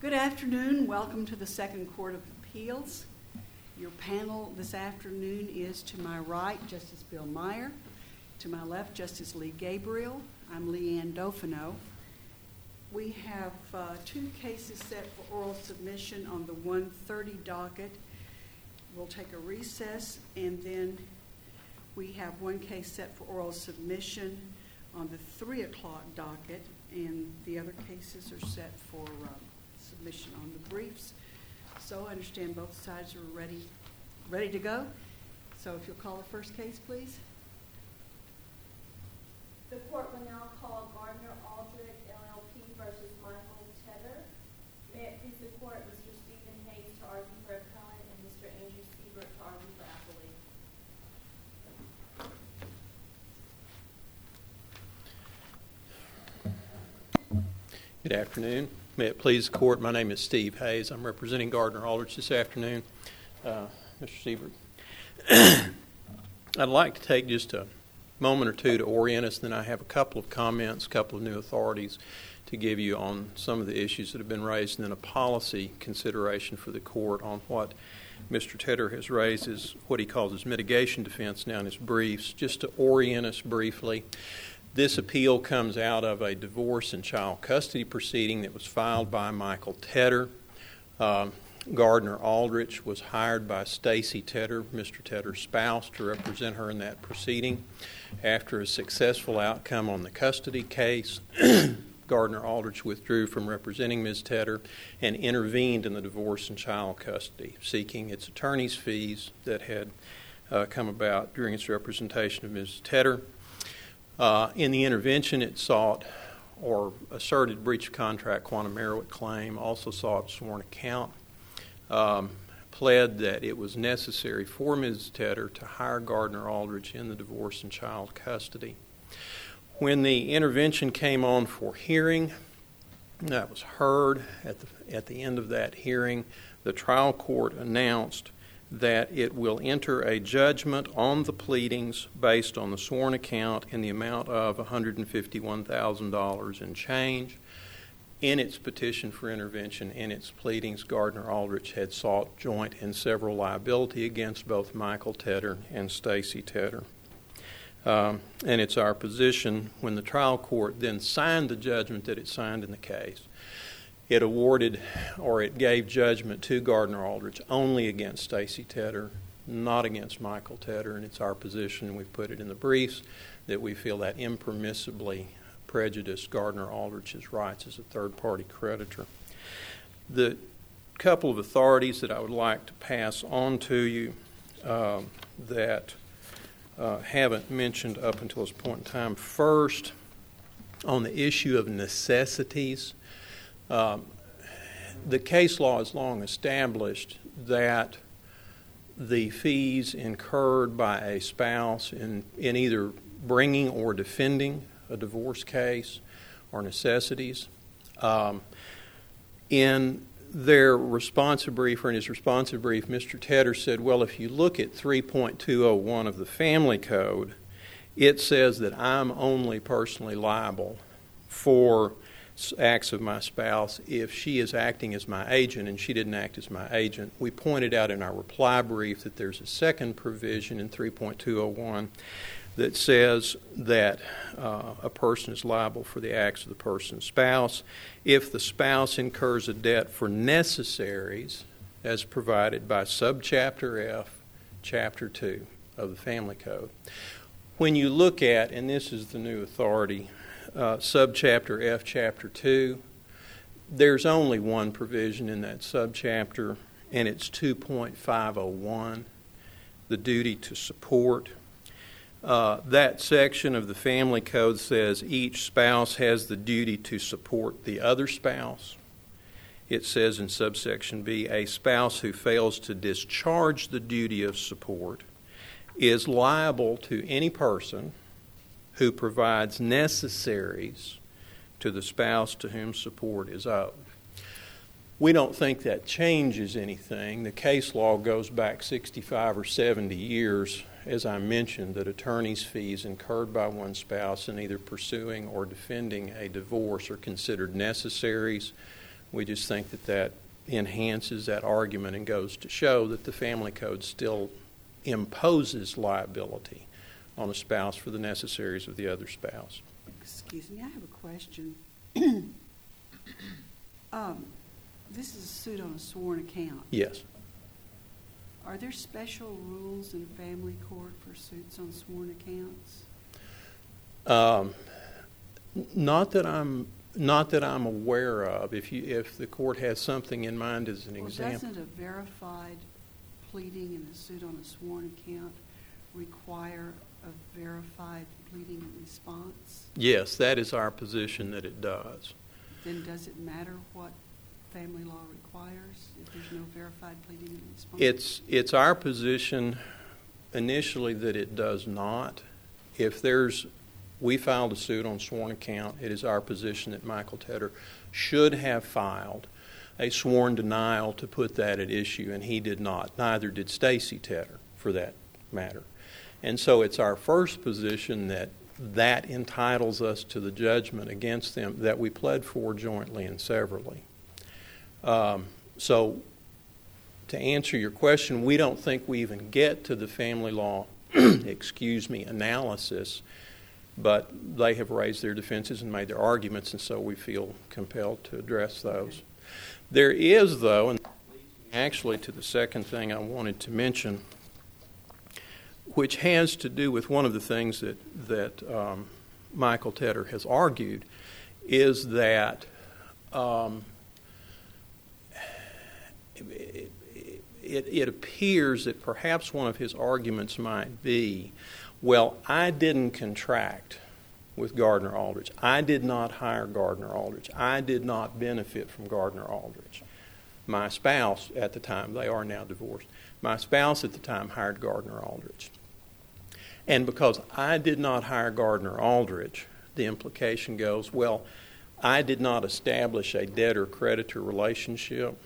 Good afternoon. Welcome to the Second Court of Appeals. Your panel this afternoon is to my right, Justice Bill Meyer. To my left, Justice Lee Gabriel. I'm Leanne Dauphineau. We have two cases set for oral submission on the 1:30 docket. We'll take a recess, and then we have one case set for oral submission on the 3 o'clock docket, and the other cases are set for submission on the briefs. So I understand both sides are ready to go. So if you'll call the first case, please. The court will now call Gardner Aldrich, LLP versus Michael Tedder. May it please the court, Mr. Stephen Hayes to argue for appellant and Mr. Andrew Siebert to argue for appellate. Good afternoon. May it please the court, my name is Steve Hayes. I'm representing Gardner Aldrich this afternoon. Mr. Siebert. I'd like to take just a moment or two to orient us, then I have a couple of comments, a couple of new authorities to give you on some of the issues that have been raised, and then a policy consideration for the court on what Mr. Tedder has raised as what he calls his mitigation defense now in his briefs. Just to orient us briefly, this appeal comes out of a divorce and child custody proceeding that was filed by Michael Tedder. Gardner Aldrich was hired by Stacy Tedder, Mr. Tedder's spouse, to represent her in that proceeding. After a successful outcome on the custody case, Gardner Aldrich withdrew from representing Ms. Tedder and intervened in the divorce and child custody, seeking its attorney's fees that had come about during its representation of Ms. Tedder. In the intervention, it sought or asserted breach of contract quantum merit claim, also sought sworn account, pled that it was necessary for Ms. Tedder to hire Gardner Aldrich in the divorce and child custody. When the intervention came on for hearing, that was heard. At the end of that hearing, the trial court announced that it will enter a judgment on the pleadings based on the sworn account in the amount of $151,000 and change. In its petition for intervention, in its pleadings, Gardner Aldrich had sought joint and several liability against both Michael Tedder and Stacy Tedder. And it's our position when the trial court then signed the judgment that it signed in the case, it awarded or it gave judgment to Gardner Aldrich only against Stacy Tedder, not against Michael Tedder, and it's our position, and we've put it in the briefs, that we feel that impermissibly prejudiced Gardner Aldrich's rights as a third-party creditor. The couple of authorities that I would like to pass on to you that haven't mentioned up until this point in time. First, on the issue of necessities, the case law has long established that the fees incurred by a spouse in either bringing or defending a divorce case are necessities. In their responsive brief, or in his responsive brief, Mr. Tedder said, well, if you look at 3.201 of the Family Code, it says that I'm only personally liable for acts of my spouse if she is acting as my agent, and she didn't act as my agent. We pointed out in our reply brief that there's a second provision in 3.201 that says that a person is liable for the acts of the person's spouse if the spouse incurs a debt for necessaries as provided by subchapter F, chapter 2 of the Family Code. When you look at, and this is the new authority, subchapter F, chapter 2, there's only one provision in that subchapter, and it's 2.501, the duty to support. That section of the Family Code says each spouse has the duty to support the other spouse. It says in subsection B, a spouse who fails to discharge the duty of support is liable to any person who provides necessaries to the spouse to whom support is owed. We don't think that changes anything. The case law goes back 65 or 70 years, as I mentioned, that attorney's fees incurred by one spouse in either pursuing or defending a divorce are considered necessaries We just think that that enhances that argument and goes to show that the family code still imposes liability on a spouse for the necessaries of the other spouse. Excuse me, I have a question. This is a suit on a sworn account. Yes. Are there special rules in family court for suits on sworn accounts? Not that I'm aware of. If the court has something in mind as an example. Doesn't a verified pleading in a suit on a sworn account require a verified pleading and response? Yes, that is our position that it does. Then does it matter what family law requires if there's no verified pleading and response? It's our position initially that it does not. We filed a suit on sworn account. It is our position that Michael Tedder should have filed a sworn denial to put that at issue, and he did not. Neither did Stacy Tedder, for that matter. And so it's our first position that entitles us to the judgment against them that we pled for jointly and severally. So to answer your question, we don't think we even get to the family law analysis, but they have raised their defenses and made their arguments, and so we feel compelled to address those. There is, though, and actually to the second thing I wanted to mention, which has to do with one of the things that Michael Tedder has argued, is that it appears that perhaps one of his arguments might be, well, I didn't contract with Gardner Aldrich. I did not hire Gardner Aldrich. I did not benefit from Gardner Aldrich. My spouse at the time, they are now divorced, my spouse at the time hired Gardner Aldrich. And because I did not hire Gardner Aldrich, the implication goes, well, I did not establish a debtor-creditor relationship.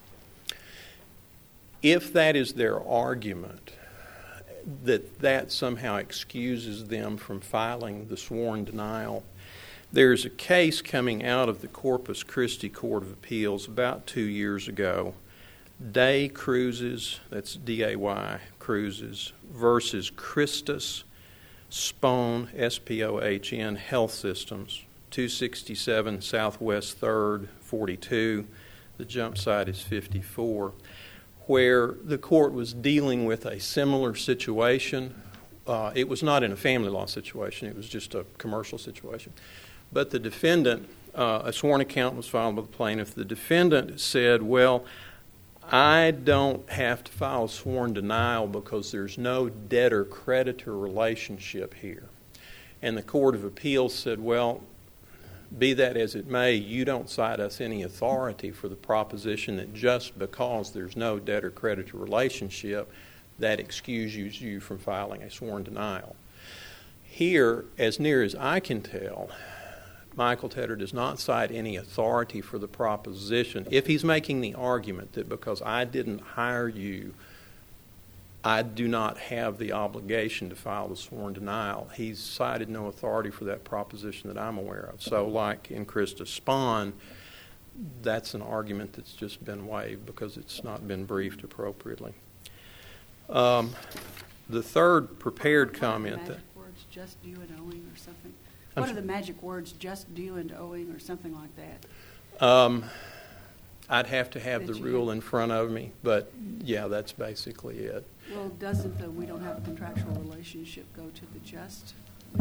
If that is their argument, that somehow excuses them from filing the sworn denial, there's a case coming out of the Corpus Christi Court of Appeals about 2 years ago, Day Cruises, that's D-A-Y, Cruises, versus Christus Spohn, S-P-O-H-N, Health Systems, 267 Southwest 3rd, 42. The jump site is 54. Where the court was dealing with a similar situation. It was not in a family law situation. It was just a commercial situation. But the defendant, a sworn account was filed by the plaintiff. The defendant said, well, I don't have to file a sworn denial because there's no debtor-creditor relationship here. And the Court of Appeals said, well, be that as it may, you don't cite us any authority for the proposition that just because there's no debtor-creditor relationship, that excuses you from filing a sworn denial. Here, as near as I can tell, Michael Tedder does not cite any authority for the proposition. If he's making the argument that because I didn't hire you, I do not have the obligation to file the sworn denial, he's cited no authority for that proposition that I'm aware of. So like in Christus Spohn, that's an argument that's just been waived because it's not been briefed appropriately. The third prepared comment that... Magic words, just due and owing or something? What are the magic words, just due and owing or something like that? I'd have to have the rule in front of me, but yeah, that's basically it. Well, doesn't the we don't have a contractual relationship go to the justness?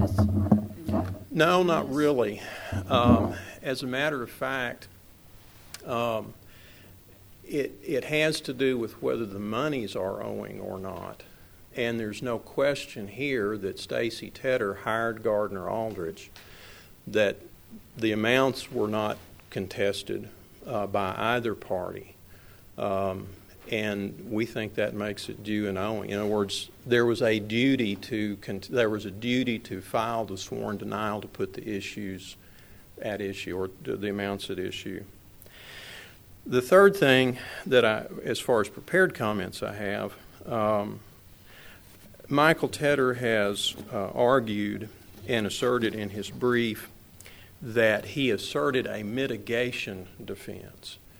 No, not really. As a matter of fact, it has to do with whether the monies are owing or not. And there's no question here that Stacy Tedder hired Gardner Aldrich, that the amounts were not contested by either party. And we think that makes it due and owing. In other words, there was a duty to file the sworn denial to put the issues at issue or the amounts at issue. The third thing that as far as prepared comments I have, Michael Tedder has argued and asserted in his brief that he asserted a mitigation defense.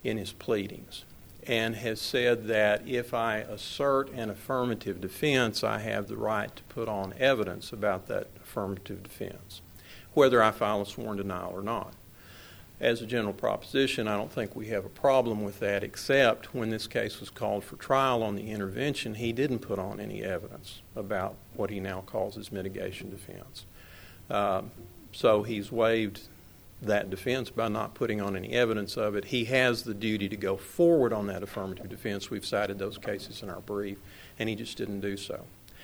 in his pleadings, and has said that if I assert an affirmative defense, I have the right to put on evidence about that affirmative defense, whether I file a sworn denial or not. As a general proposition, I don't think we have a problem with that, except when this case was called for trial on the intervention, he didn't put on any evidence about what he now calls his mitigation defense. So he's waived that defense by not putting on any evidence of it. He has the duty to go forward on that affirmative defense. We've cited those cases in our brief, and he just didn't do so.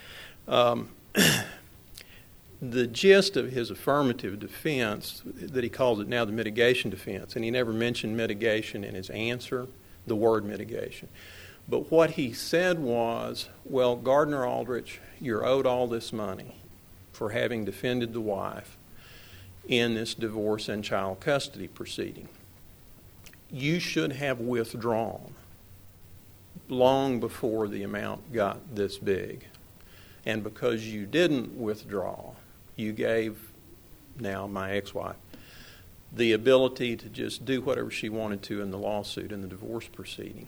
The gist of his affirmative defense, that he calls it now the mitigation defense, and he never mentioned mitigation in his answer, the word mitigation. But what he said was, well, Gardner Aldrich, you're owed all this money for having defended the wife in this divorce and child custody proceeding. You should have withdrawn long before the amount got this big. And because you didn't withdraw, you gave now my ex-wife the ability to just do whatever she wanted to in the lawsuit, in the divorce proceeding.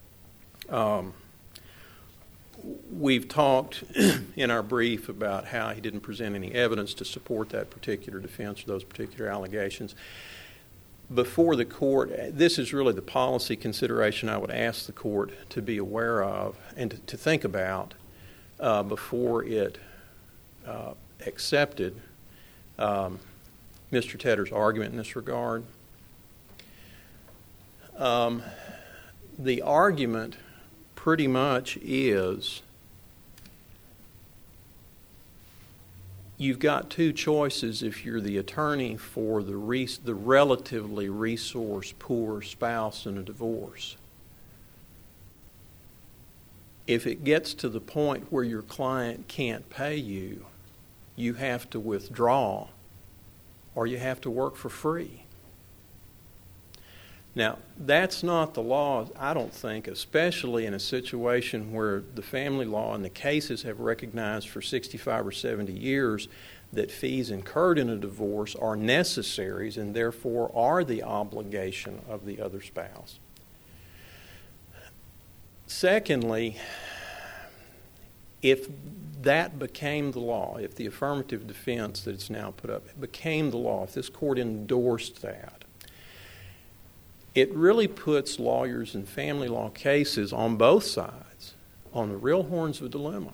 We've talked in our brief about how he didn't present any evidence to support that particular defense or those particular allegations. Before the court, this is really the policy consideration I would ask the court to be aware of and to think about before it accepted Mr. Tedder's argument in this regard. The argument pretty much is you've got two choices if you're the attorney for the relatively resource-poor spouse in a divorce. If it gets to the point where your client can't pay you, you have to withdraw or you have to work for free. Now, that's not the law, I don't think, especially in a situation where the family law and the cases have recognized for 65 or 70 years that fees incurred in a divorce are necessaries and therefore are the obligation of the other spouse. Secondly, if that became the law, if the affirmative defense that it's now put up became the law, if this court endorsed that, it really puts lawyers in family law cases on both sides on the real horns of a dilemma.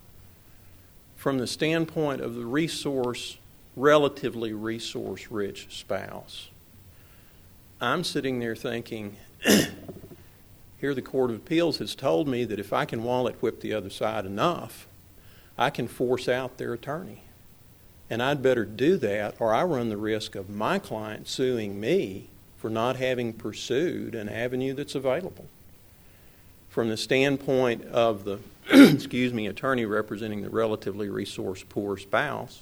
From the standpoint of the relatively resource-rich spouse, I'm sitting there thinking, here the Court of Appeals has told me that if I can wallet whip the other side enough, I can force out their attorney. And I'd better do that or I run the risk of my client suing me for not having pursued an avenue that's available. From the standpoint of the attorney representing the relatively resource-poor spouse,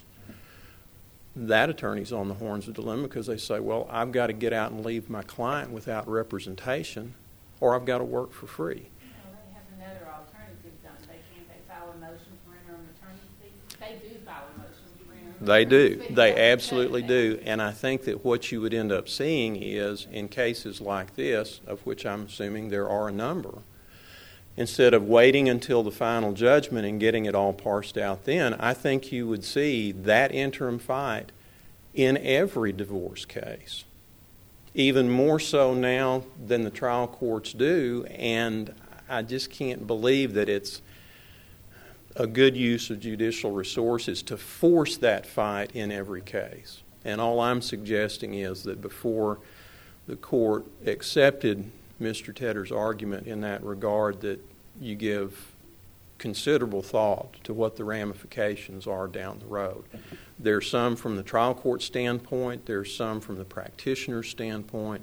that attorney's on the horns of a dilemma because they say, well, I've got to get out and leave my client without representation or I've got to work for free. They have another alternative, don't they? Can't they file a motion for interim attorney fees? They do file a motion for interim They do. attorney fees. They absolutely do. And I think that what you would end up seeing is, in cases like this, of which I'm assuming there are a number, instead of waiting until the final judgment and getting it all parsed out then, I think you would see that interim fight in every divorce case. Even more so now than the trial courts do, and I just can't believe that it's a good use of judicial resources to force that fight in every case. And all I'm suggesting is that before the court accepted Mr. Tedder's argument in that regard, that you give considerable thought to what the ramifications are down the road. There's some from the trial court standpoint, there's some from the practitioner's standpoint.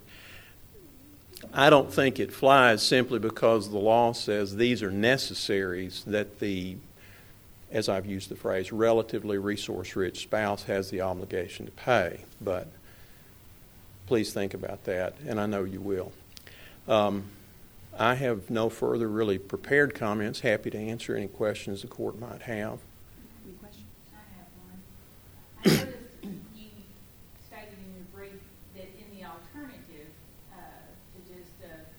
I don't think it flies simply because the law says these are necessaries that the, as I've used the phrase, relatively resource-rich spouse has the obligation to pay. But please think about that, and I know you will. I have no further really prepared comments. Happy to answer any questions the court might have. Any questions? I have one. I noticed you stated in your brief that in the alternative to just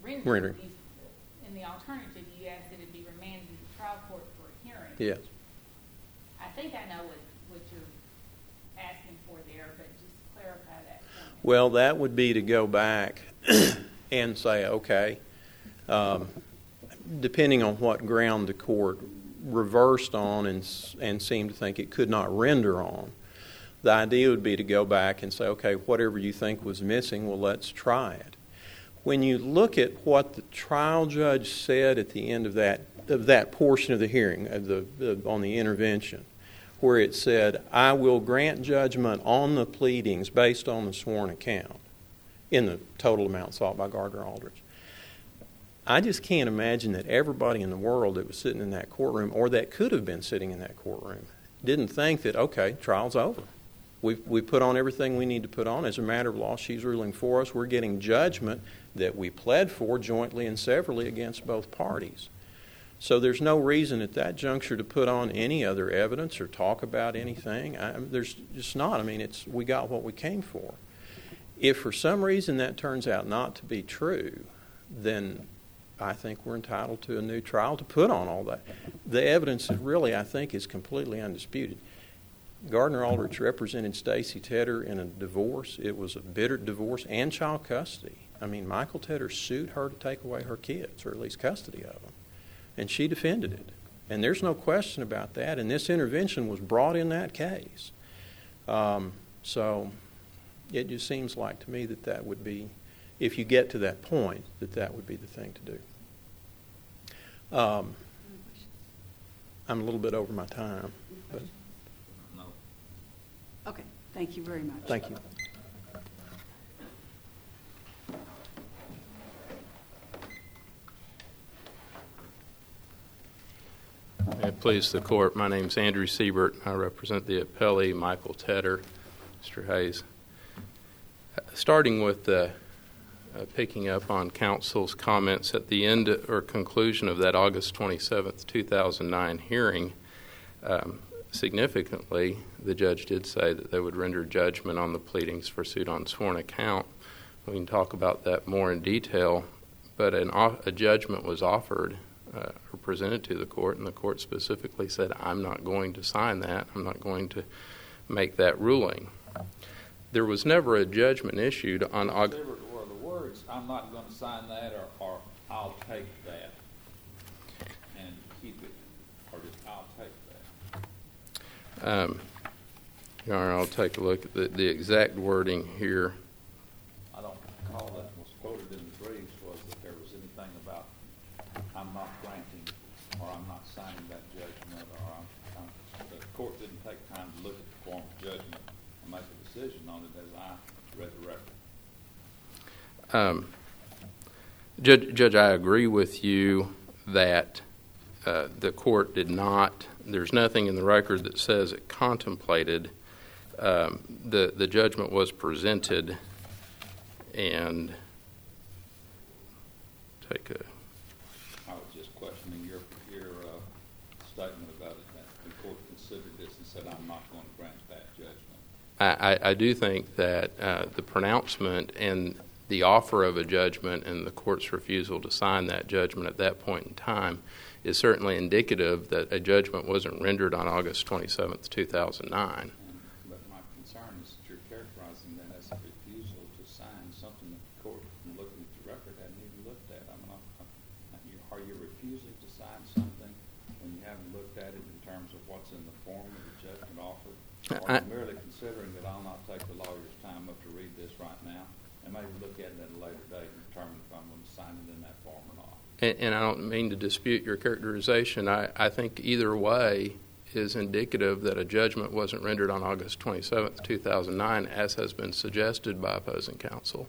Rendering. In the alternative, you asked that it be remanded to the trial court for a hearing. Yes. I think I know what you're asking for there, but just clarify that for me. Well, that would be to go back and say, okay, depending on what ground the court reversed on and seemed to think it could not render on, the idea would be to go back and say, okay, whatever you think was missing, well, let's try it. When you look at what the trial judge said at the end of that portion of the hearing, on the intervention, where it said, I will grant judgment on the pleadings based on the sworn account in the total amount sought by Gardner Aldrich. I just can't imagine that everybody in the world that was sitting in that courtroom, or that could have been sitting in that courtroom, didn't think that, okay, trial's over. We put on everything we need to put on. As a matter of law, she's ruling for us. We're getting judgment that we pled for jointly and severally against both parties. So there's no reason at that juncture to put on any other evidence or talk about anything. There's just not. I mean, we got what we came for. If for some reason that turns out not to be true, then I think we're entitled to a new trial to put on all that. The evidence is really, I think, is completely undisputed. Gardner Aldrich represented Stacy Tedder in a divorce. It was a bitter divorce and child custody. I mean, Michael Tedder sued her to take away her kids, or at least custody of them, and she defended it. And there's no question about that, and this intervention was brought in that case. So it just seems like to me that would be, if you get to that point, that would be the thing to do. I'm a little bit over my time. But Okay, thank you very much. thank you. May it please the court, my name is Andrew Siebert. I represent the appellee, Michael Tedder. Mr. Hayes. Starting with picking up on counsel's comments at the end or conclusion of that August 27th, 2009 hearing, significantly, the judge did say that they would render judgment on the pleadings for suit on sworn account. We can talk about that more in detail, but a judgment was offered or presented to the court, and the court specifically said, I'm not going to sign that. I'm not going to make that ruling. There was never a judgment issued on August. Were the words, I'm not going to sign that, or I'll take that and keep it, or just I'll take that? Your Honor, I'll take a look at the exact wording here. I don't recall that was quoted in the briefs, was that there was anything about I'm not granting or I'm not signing that judgment, or the court didn't take time to look at the form of judgment and make a decision on it as I read the record. Judge, I agree with you that the court did not, there's nothing in the record that says it contemplated. The judgment was presented, and take a... I was just questioning your statement about it, that the court considered this and said I'm not going to grant that judgment. I do think that the pronouncement and the offer of a judgment and the court's refusal to sign that judgment at that point in time is certainly indicative that a judgment wasn't rendered on August 27th, 2009. But my concern is that you're characterizing that as a refusal to sign something that the court, looking at the record, hadn't even looked at. Are you refusing to sign something when you haven't looked at it in terms of what's in the form of the judgment offer? Or are you merely considering that I'll not take the lawyer's time up to read this right now and maybe look at it at a later date and determine if I'm going to sign it in that form or not? And I don't mean to dispute your characterization. I think either way is indicative that a judgment wasn't rendered on August 27th, 2009, as has been suggested by opposing counsel.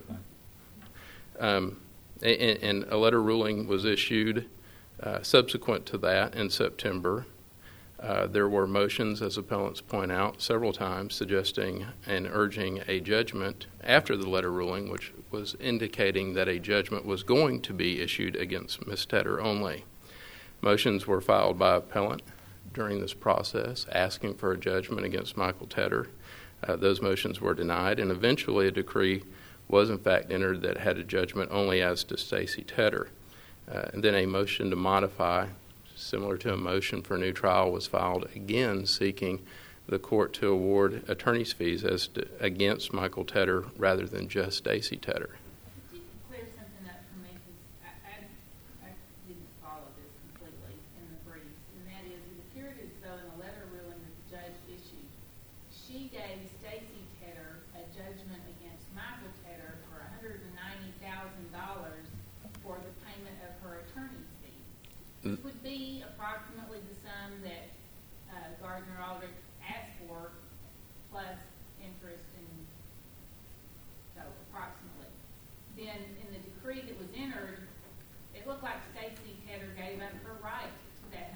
Okay, And a letter ruling was issued subsequent to that in September. There were motions, as appellants point out, several times suggesting and urging a judgment after the letter ruling, which was indicating that a judgment was going to be issued against Ms. Tedder only. Motions were filed by appellant during this process asking for a judgment against Michael Tedder. Those motions were denied, and eventually a decree was in fact entered that had a judgment only as to Stacy Tedder. And then a motion to modify, similar to a motion for a new trial, was filed again seeking the court to award attorney's fees against Michael Tedder rather than just Stacy Tedder. Could you clear something up for me? Because I didn't follow this completely in the briefs, and that is, it appeared as though in the letter ruling that the judge issued, she gave Stacy Tedder a judgment against Michael Tedder for $190,000 for the payment of her attorney's fees. This would be approximately the sum that Gardner Aldrich asked for, plus interest and so approximately. Then in the decree that was entered, it looked like Stacy Tedder gave up her right to that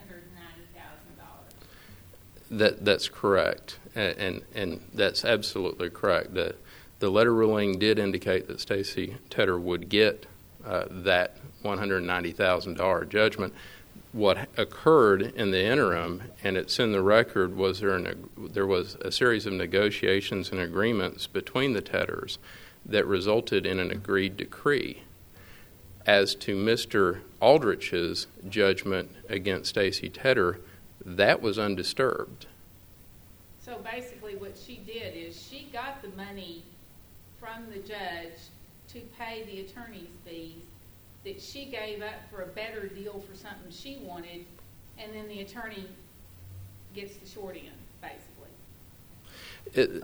$190,000. That's correct, and that's absolutely correct. The letter ruling did indicate that Stacy Tedder would get that $190,000 judgment. What occurred in the interim, and it's in the record, was there was a series of negotiations and agreements between the Tedders that resulted in an agreed decree. As to Mr. Aldrich's judgment against Stacy Tedder, that was undisturbed. So basically what she did is she got the money from the judge to pay the attorney's fees that she gave up for a better deal for something she wanted, and then the attorney gets the short end, basically.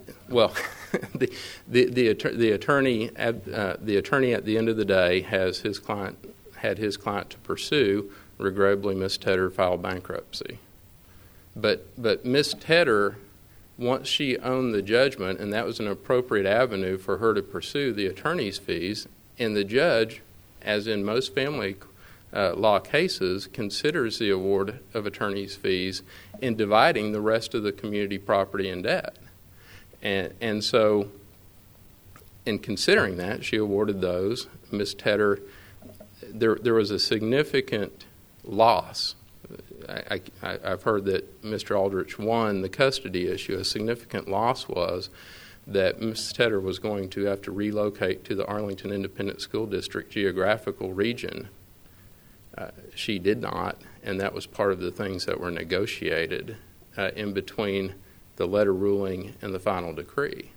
The attorney at the end of the day had his client to pursue. Regrettably, Miss Tedder filed bankruptcy. But Miss Tedder, once she owned the judgment, and that was an appropriate avenue for her to pursue the attorney's fees, and the judge, as in most family law cases, considers the award of attorney's fees in dividing the rest of the community property and debt. And so, in considering that, she awarded those. Ms. Tedder, there was a significant loss. I've heard that Mr. Aldrich won the custody issue. A significant loss was that Ms. Tedder was going to have to relocate to the Arlington Independent School District geographical region. She did not, and that was part of the things that were negotiated in between the letter ruling and the final decree.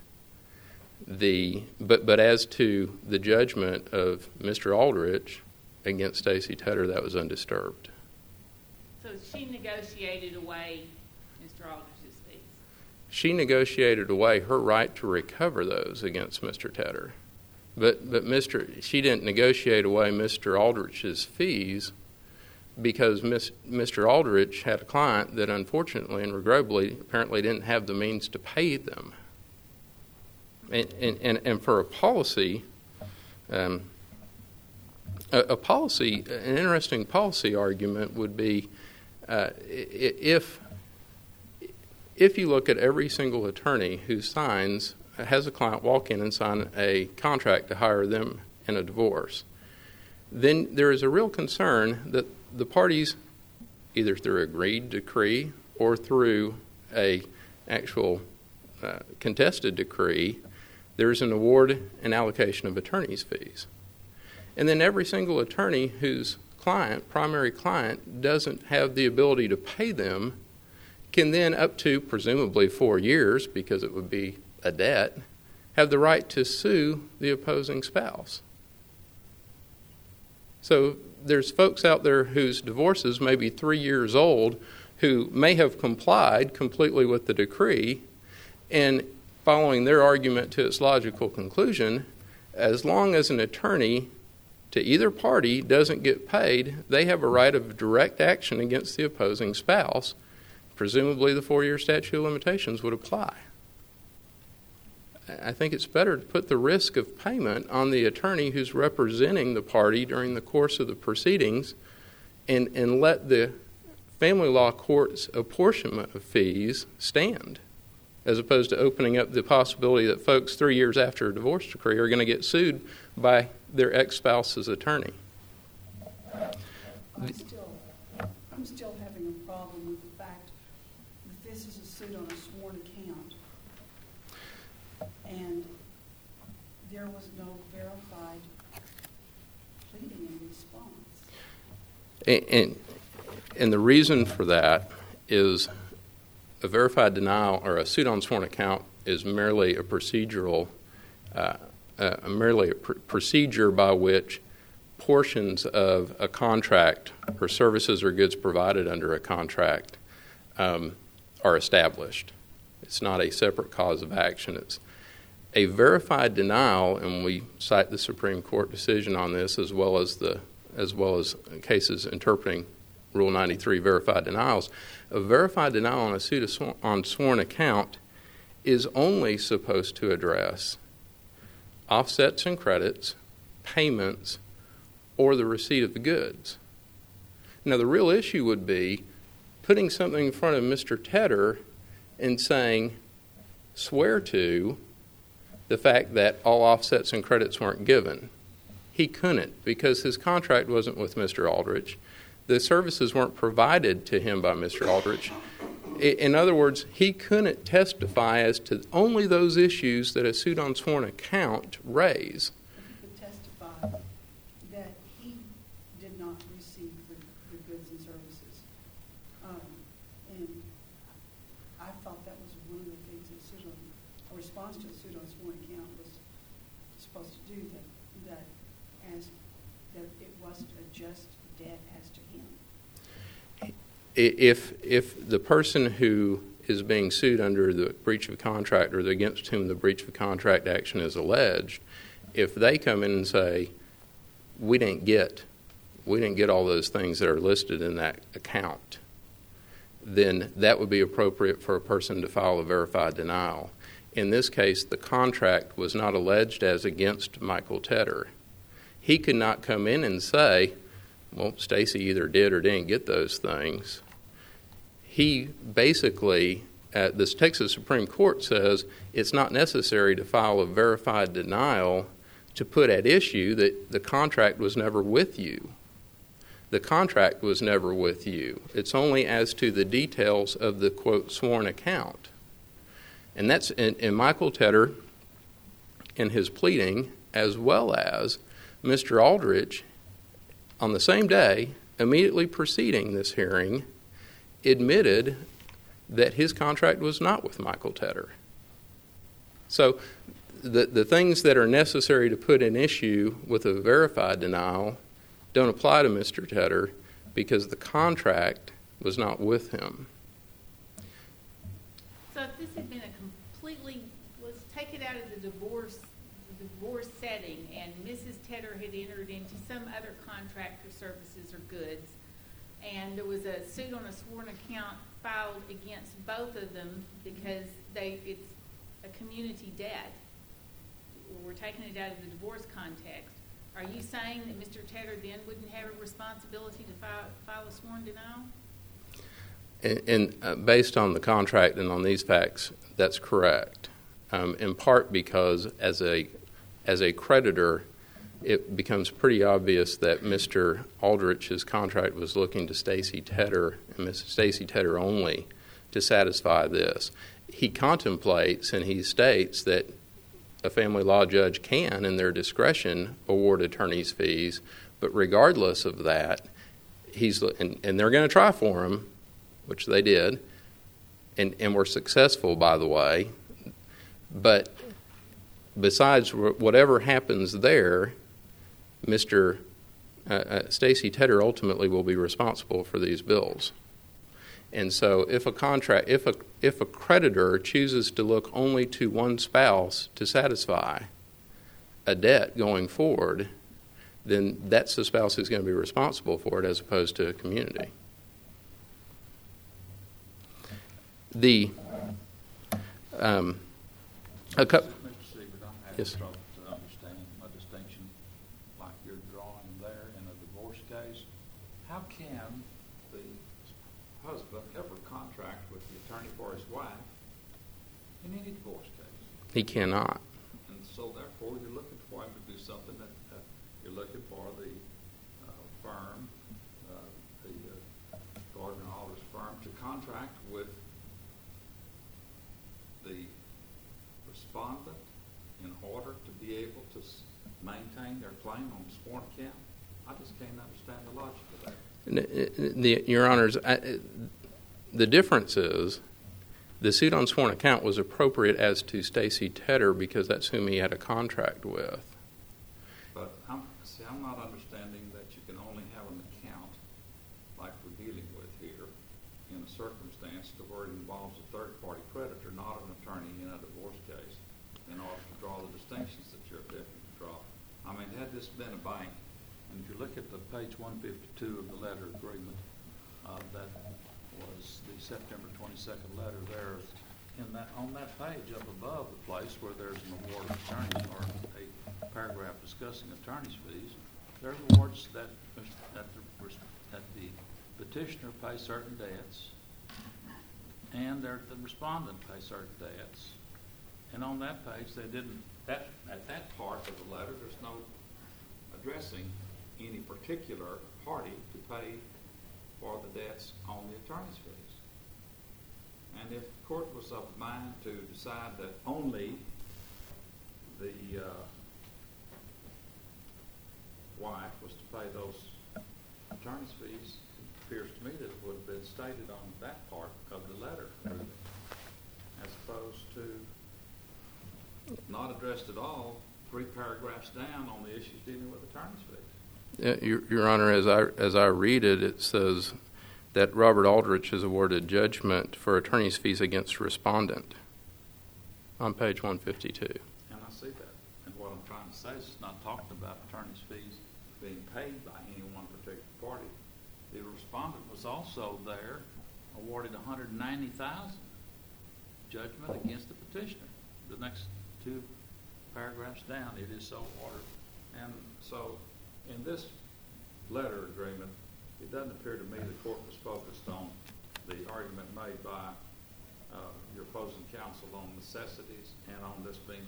But as to the judgment of Mr. Aldrich against Stacy Tedder, that was undisturbed. So she negotiated away Mr. Aldrich's fees. She negotiated away her right to recover those against Mr. Tedder. But she didn't negotiate away Mr. Aldrich's fees because Mr. Aldrich had a client that unfortunately and regrettably apparently didn't have the means to pay them. And for a policy, an interesting policy argument would be if you look at every single attorney who has a client walk in and sign a contract to hire them in a divorce, then there is a real concern that the parties, either through agreed decree or through a actual contested decree, there's an award and allocation of attorney's fees. And then every single attorney whose primary client, doesn't have the ability to pay them can then, up to presumably 4 years, because it would be a debt, have the right to sue the opposing spouse. So there's folks out there whose divorces may be 3 years old who may have complied completely with the decree, and following their argument to its logical conclusion, as long as an attorney to either party doesn't get paid, they have a right of direct action against the opposing spouse. Presumably the 4-year statute of limitations would apply. I think it's better to put the risk of payment on the attorney who's representing the party during the course of the proceedings and let the family law court's apportionment of fees stand, as opposed to opening up the possibility that folks 3 years after a divorce decree are going to get sued by their ex-spouse's attorney. I'm still having a problem with the fact that this is a suit on a sworn account. And the there was no verified pleading in response. And the reason for that is a verified denial or a suit on sworn account is merely a procedural, procedure by which portions of a contract or services or goods provided under a contract are established. It's not a separate cause of action. It's a verified denial, and we cite the Supreme Court decision on this as well as cases interpreting Rule 93 verified denials. A verified denial on a suit on sworn account is only supposed to address offsets and credits, payments, or the receipt of the goods. Now, the real issue would be putting something in front of Mr. Tedder and saying, swear to the fact that all offsets and credits weren't given. He couldn't because his contract wasn't with Mr. Aldrich. The services weren't provided to him by Mr. Aldrich. In other words, he couldn't testify as to only those issues that a suit on sworn account raise. If he could testify that he did not receive the goods and services. And I thought that was one of the things a response to the suit on sworn account was supposed to do, that it wasn't a just debt as to him. If the person who is being sued under the breach of contract or against whom the breach of contract action is alleged, if they come in and say, we didn't get all those things that are listed in that account, then that would be appropriate for a person to file a verified denial. In this case, the contract was not alleged as against Michael Tedder. He could not come in and say, well, Stacy either did or didn't get those things. He basically, this Texas Supreme Court says it's not necessary to file a verified denial to put at issue that the contract was never with you. The contract was never with you. It's only as to the details of the, quote, sworn account. And that's in Michael Tedder, in his pleading, as well as Mr. Aldrich, on the same day, immediately preceding this hearing, admitted that his contract was not with Michael Tedder. So the things that are necessary to put in issue with a verified denial don't apply to Mr. Tedder because the contract was not with him. So if this had been a completely, let's take it out of the divorce setting, and Mrs. Tedder had entered into some other contract for services or goods, and there was a suit on a sworn account filed against both of them because it's a community debt. We're taking it out of the divorce context. Are you saying that Mr. Tedder then wouldn't have a responsibility to file a sworn denial? And based on the contract and on these facts, that's correct. In part because as a creditor, it becomes pretty obvious that Mr. Aldrich's contract was looking to Stacy Tedder and Mrs. Stacy Tedder only to satisfy this. He contemplates and he states that a family law judge can, in their discretion, award attorney's fees, but regardless of that, and they're going to try for him, which they did, and were successful, by the way. But besides whatever happens there, Mr. Stacy Tedder ultimately will be responsible for these bills. And so if a creditor chooses to look only to one spouse to satisfy a debt going forward, then that's the spouse who's going to be responsible for it as opposed to a community. Mr. Siebert, I'm having Yes. trouble to understand a distinction like you're drawing there in a divorce case. How can the husband ever contract with the attorney for his wife in any divorce case? He cannot. And so therefore you're looking for him to do something that you're looking for the firm, the Gardner Aldrich firm, to contract with the respondent in order to be able to maintain their claim on sworn account? I just can't understand the logic of that. Your Honors, the difference is the suit on sworn account was appropriate as to Stacy Tedder because that's whom he had a contract with. But I'm not understanding that you can only have an account like we're dealing with here in a circumstance to where it involves a third-party creditor, not an attorney in a divorce case, in order to draw the distinctions that you're attempting to draw. I mean, had this been a bank, and if you look at the page 152 of the letter agreement, that was the September 22nd letter there, on that page up above the place where there's an award of attorneys or a paragraph discussing attorney's fees, there's awards that the petitioner pays certain debts and the respondent pays certain debts. And on that page, they didn't, at that part of the letter, there's no addressing any particular party to pay for the debts on the attorney's fees. And if the court was of mind to decide that only the wife was to pay those attorney's fees, it appears to me that it would have been stated on that part of the letter, as opposed to not addressed at all 3 paragraphs down on the issues dealing with attorney's fees. Your Honor, as I read it, it says that Robert Aldrich has awarded judgment for attorney's fees against respondent on page 152. And I see that. And what I'm trying to say is it's not talking about attorney's fees being paid by any one particular party. The respondent was also there, awarded $190,000 judgment against the petitioner. The next 2 paragraphs down, it is so ordered. And so in this letter agreement, it doesn't appear to me the court was focused on the argument made by your opposing counsel on necessities and on this being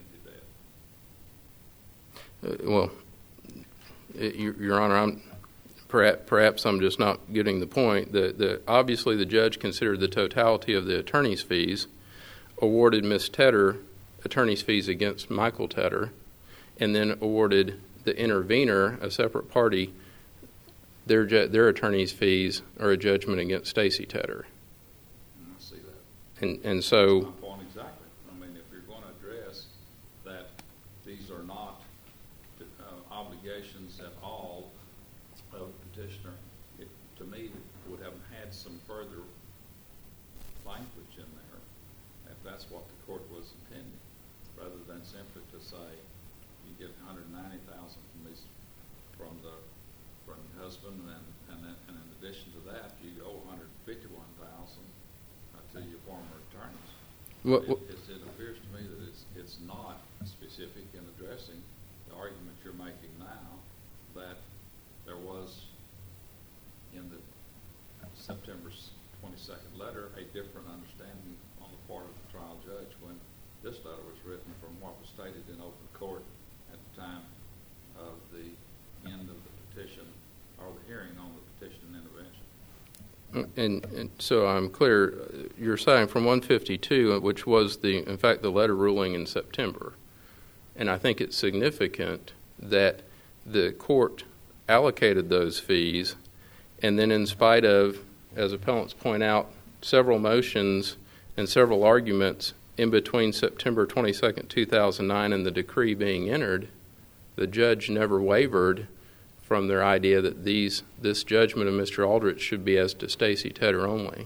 a community debt. Your Honor, perhaps I'm just not getting the point. Obviously, the judge considered the totality of the attorney's fees, awarded Ms. Tedder attorney's fees against Michael Tedder, and then awarded the intervener, a separate party, their attorney's fees or a judgment against Stacy Tedder. I see that. And so... That's my point exactly. I mean, if you're going to address that these are not obligations at all of the petitioner, it, to me, would have had some further language in there, if that's what the court was intending, rather than simply to say you get $190,000 from the husband, and in addition to that, you owe $151,000 to your former attorneys. It appears to me that it's not specific in addressing the argument you're making now that there was in the September 22nd letter a different understanding on the part of the trial judge when this letter was written from what was stated in open court at the time of the end of the petition or the hearing on the petition and intervention. And so I'm clear, you're saying from 152, which was in fact the letter ruling in September, and I think it's significant that the court allocated those fees, and then in spite of, as appellants point out, several motions and several arguments in between September 22nd, 2009 and the decree being entered, the judge never wavered from their idea that this judgment of Mr. Aldrich should be as to Stacy Tedder only.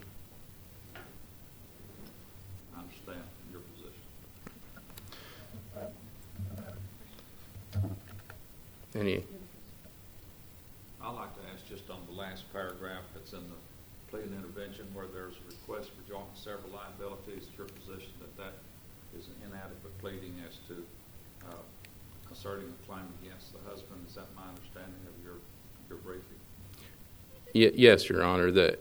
I understand your position. Any? I'd like to ask just on the last paragraph that's in the plea and intervention where there's a request for joint and several liabilities, your position that is an inadequate pleading as to asserting a claim against the husband. Is that my understanding of your briefing? Yes, Your Honor. The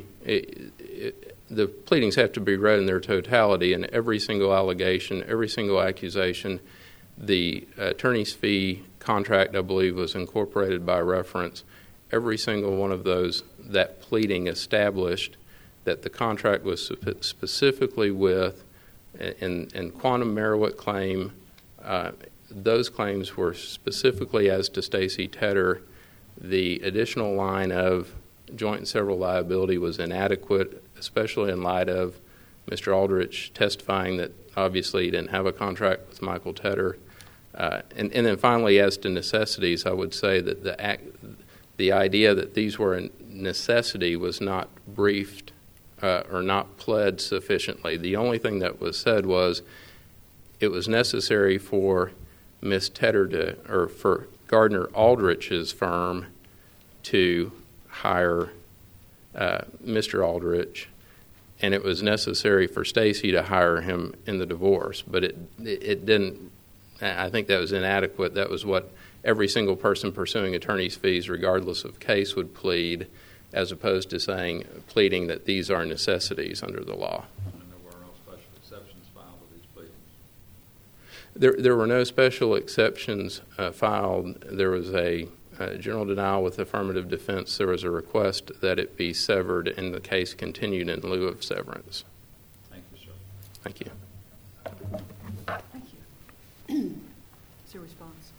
pleadings have to be read in their totality, and every single allegation, every single accusation, the attorney's fee contract, I believe, was incorporated by reference. Every single one of those, that pleading established that the contract was specifically with, and quantum Merowith claim, those claims were specifically as to Stacy Tedder. The additional line of joint and several liability was inadequate, especially in light of Mr. Aldrich testifying that obviously he didn't have a contract with Michael Tedder. And then finally, as to necessities, I would say that the idea that these were a necessity was not briefed or not pled sufficiently. The only thing that was said was it was necessary for Ms. Tedder or for Gardner Aldrich's firm to hire Mr. Aldrich, and it was necessary for Stacy to hire him in the divorce. But it didn't. I think that was inadequate. That was what every single person pursuing attorney's fees, regardless of case, would plead, as opposed to pleading that these are necessities under the law. And there were no special exceptions filed with these pleadings? There were no special exceptions filed. There was a general denial with affirmative defense. There was a request that it be severed, and the case continued in lieu of severance. Thank you, sir. Thank you. Thank you. Is there a response?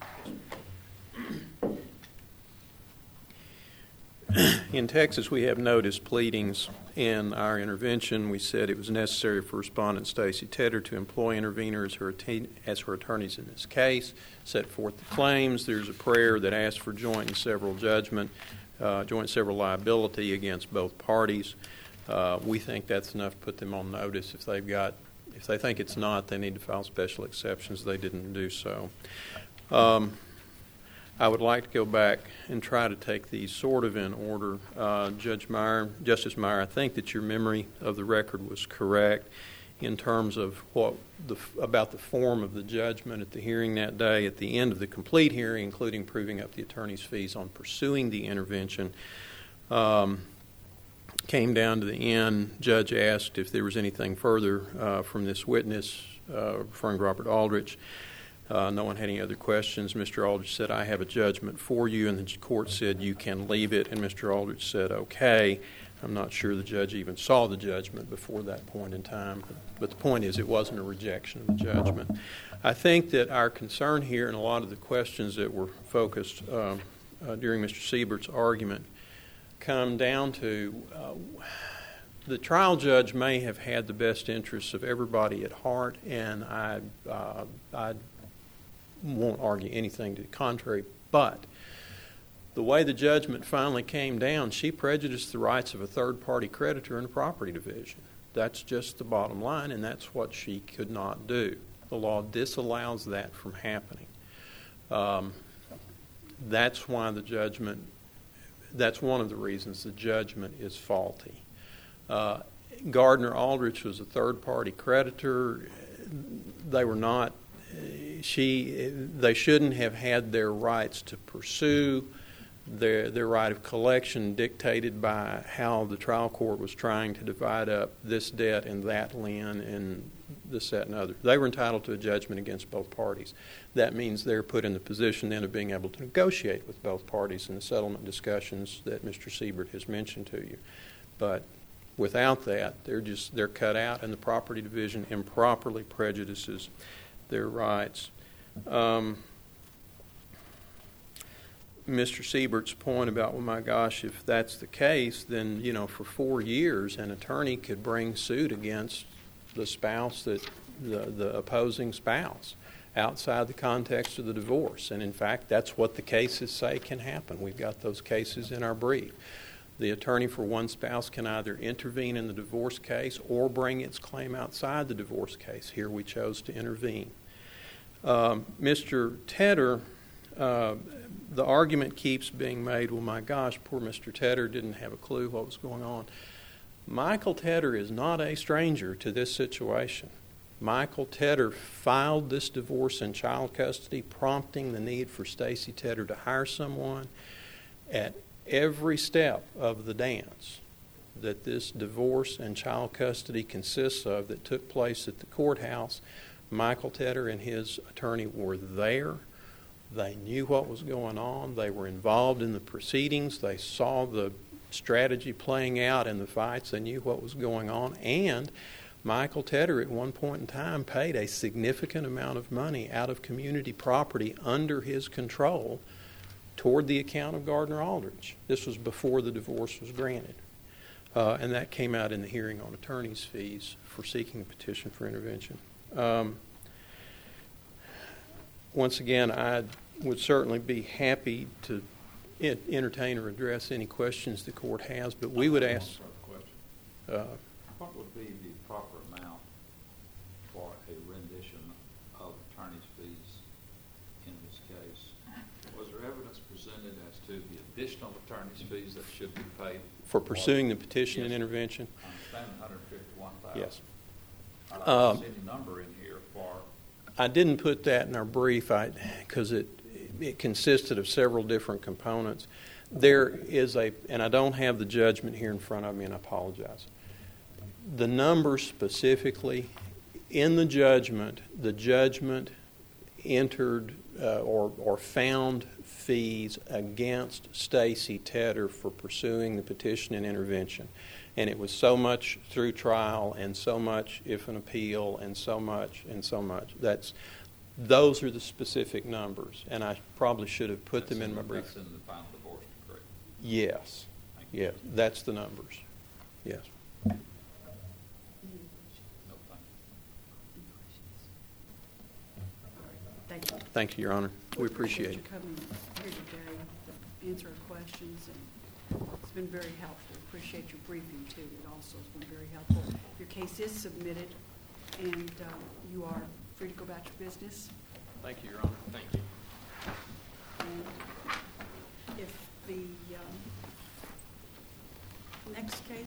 In Texas, we have notice pleadings. In our intervention, we said it was necessary for Respondent Stacy Tedder to employ interveners as her attorneys in this case, set forth the claims. There's a prayer that asks for joint and several judgment, joint and several liability against both parties. We think that's enough to put them on notice. If they think it's not, they need to file special exceptions. They didn't do so. I would like to go back and try to take these sort of in order. Justice Meyer, I think that your memory of the record was correct in terms of about the form of the judgment at the hearing that day. At the end of the complete hearing, including proving up the attorney's fees on pursuing the intervention, came down to the end. Judge asked if there was anything further from this witness, referring to Robert Aldrich. No one had any other questions. Mr. Aldrich said, "I have a judgment for you," and the court said, "You can leave it," and Mr. Aldrich said, "Okay." I'm not sure the judge even saw the judgment before that point in time, but the point is it wasn't a rejection of the judgment. I think that our concern here and a lot of the questions that were focused during Mr. Siebert's argument come down to the trial judge may have had the best interests of everybody at heart, and I won't argue anything to the contrary, but the way the judgment finally came down, she prejudiced the rights of a third-party creditor in a property division. That's just the bottom line, and that's what she could not do. The law disallows that from happening. That's why the judgment, that's one of the reasons the judgment is faulty. Gardner Aldrich was a third-party creditor. They were not. They shouldn't have had their rights to pursue their right of collection dictated by how the trial court was trying to divide up this debt and that lien and this, that, and other. They were entitled to a judgment against both parties. That means they're put in the position then of being able to negotiate with both parties in the settlement discussions that Mr. Siebert has mentioned to you. But without that, they're cut out, and the property division improperly prejudices their rights. Mr. Siebert's point about, well, my gosh, if that's the case, then, for 4 years, an attorney could bring suit against the spouse, the opposing spouse, outside the context of the divorce. And in fact, that's what the cases say can happen. We've got those cases in our brief. The attorney for one spouse can either intervene in the divorce case or bring its claim outside the divorce case. Here we chose to intervene. Mr. Tedder, the argument keeps being made, well, my gosh, poor Mr. Tedder didn't have a clue what was going on. Michael Tedder is not a stranger to this situation. Michael Tedder filed this divorce in child custody, prompting the need for Stacy Tedder to hire someone. At every step of the dance that this divorce and child custody consists of that took place at the courthouse, Michael Tedder and his attorney were there. They knew what was going on. They were involved in the proceedings. They saw the strategy playing out in the fights. They knew what was going on. And Michael Tedder at one point in time paid a significant amount of money out of community property under his control toward the account of Gardner Aldrich. This was before the divorce was granted. And that came out in the hearing on attorney's fees for seeking a petition for intervention. Once again, I would certainly be happy to entertain or address any questions the court has, but we would ask... What would be the proper amount for a rendition of attorney's fees in this case? Was there evidence presented as to the additional attorney's fees that should be paid? For pursuing the petition and intervention? I understand $151,000. Yes. I don't see any number in here for... I didn't put that in our brief because it consisted of several different components. There is and I don't have the judgment here in front of me, and I apologize. The number specifically in the judgment entered or found fees against Stacy Tedder for pursuing the petition and intervention. And it was so much through trial and so much if an appeal and so much and so much. Those are the specific numbers, and I probably should have put them in my brief. That's in the final divorce decree? Yes. Yes, that's the numbers. Yes. No, Thank you. Thank you, Your Honor. We appreciate it. you coming here today to answer our questions, and it's been very helpful. Appreciate your briefing, too. It also has been very helpful. Your case is submitted, and you are free to go about your business. Thank you, Your Honor. Thank you. And if the next case